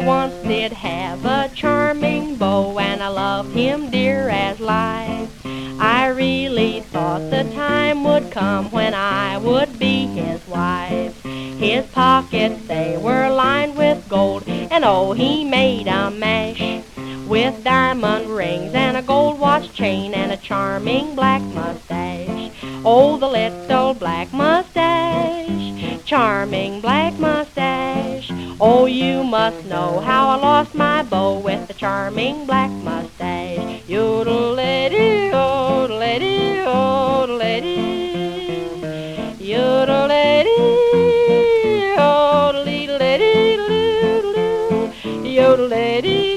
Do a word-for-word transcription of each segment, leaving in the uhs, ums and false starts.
once did have a charming beau, and I loved him dear as life. I really thought the time would come when I would be his wife. His pockets, they were lined with gold, and oh, he made a mash, with diamond rings and a gold watch chain and a charming black mustache. Oh, the little black mustache, charming black mustache. Oh, you must know how I lost my beau with the charming black mustache. Yodelady, yodelady, yodelady, yodelady, yodelady, yodelady,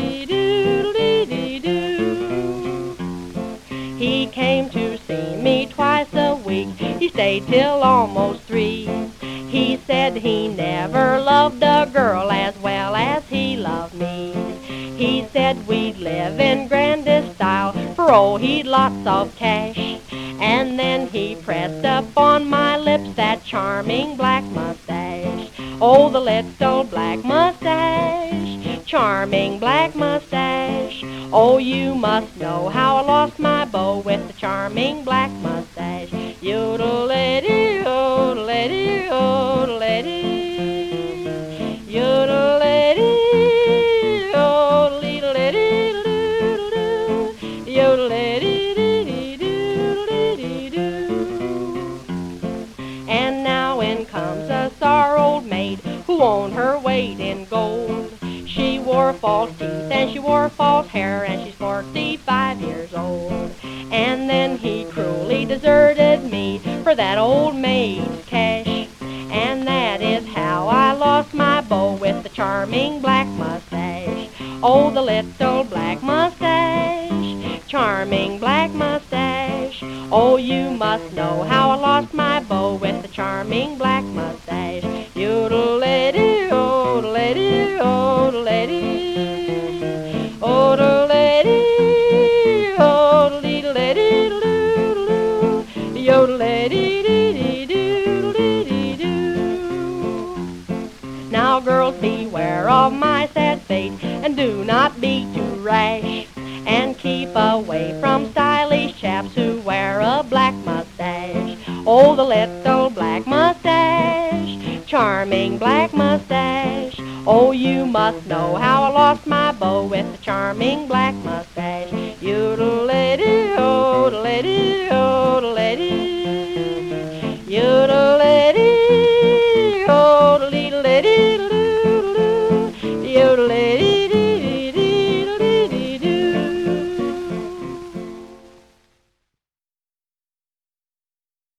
yodelady. He came to see me twice a week. He stayed till almost three. He said he never loved a girl as well as he loved me. He said we'd live in grandest style, for oh, he'd lots of cash. And then he pressed up on my lips that charming black mustache. Oh, the little black mustache, charming black mustache. Oh, you must know how I lost my beau with the charming black mustache. Yodelady, yodelady, yodelady, yodelady, yodelady, yodelady. And now in comes a sour old maid who owned her weight in gold. She wore false teeth and she wore false hair, and she's forty-five years old. And then he cruelly deserted me for that old maid's cash. And that is how I lost my beau with the charming black mustache. Oh, the little black mustache, charming black mustache. Oh, you must know how I lost my beau with the charming black mustache. Yodelady, yodelady, yodelady, yodelady, yodelady, yodelady. Now girls, beware of my sad fate, and do not be too rash, and keep away from stylish chaps who wear a black mustache. Oh, the little black mustache, charming black mustache. Oh, you must know how I lost my beau with the charming black mustache.